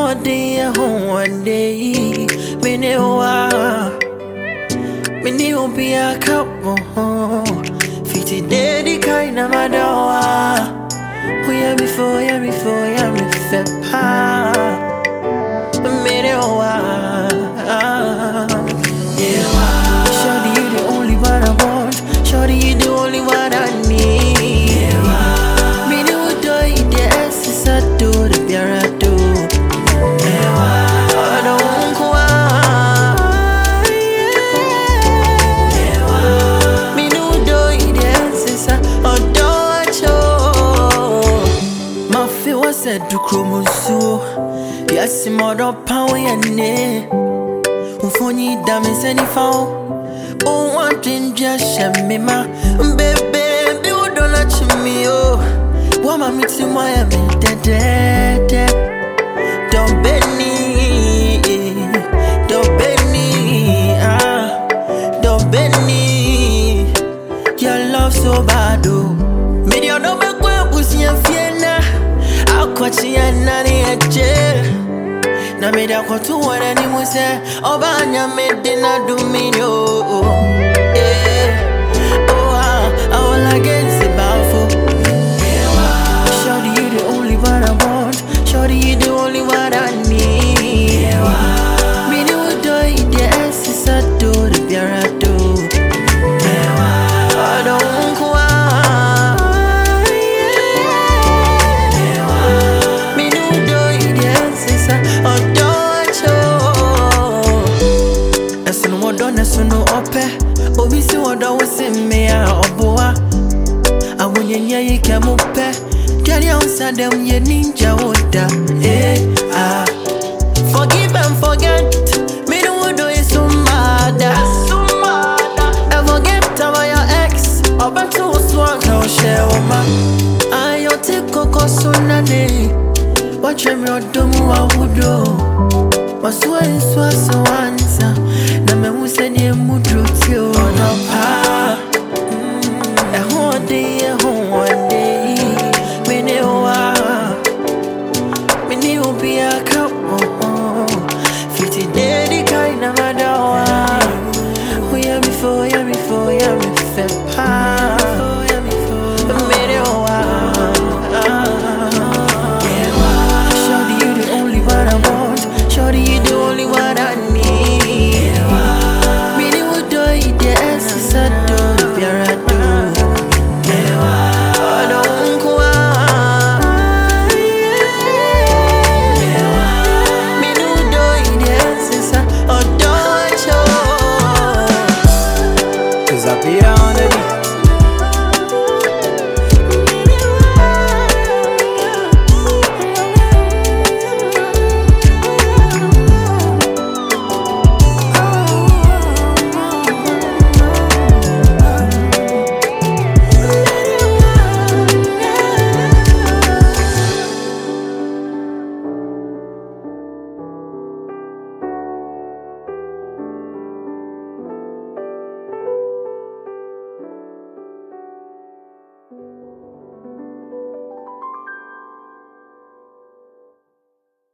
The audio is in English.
one day, home one day. Me ne be a couple. 50 day the kind of my door. We are before, yeah before, yeah me fepa. Me ne Shawty, you the only one I want. Shawty, you the only one I need. Me ne would do it, the essence I do, the beer I do. I don't go out. Me ne would do it, the essence I do. My feel was said to chromoso. Yes, mother power and ne. Ufonyi dami seni found. Oh, one thing just shame me ma. Baby, you don't let me oh. Wama miti moya me de. Don't Benny, don't Benny. Your love so bad oh. Me don't know me kwe pussy and fiena. Akwachi and nani eche. Na me da kwa tu wana ni muse. Obanya me dina do me yo. I will against the baffle. Shawty, you the only one I want. Shawty, you the only one I need. Me ne would do it, the essence I do, the beer I do. I don't go out. Me ne would do it, the essence I do. As no more done, as no ope. Obisi wada wose me a oboa. Awunye ye kemupe. Kali onsa dem ye ninja woda. Forgive and forget. Me no wodo is so mad. And forget about your ex. Obeto uswa ka share oma. Ayo te koko sunane. Watch me odomu wa wudo. Waswa iswa so answer. Na me museni mudrutio no pa.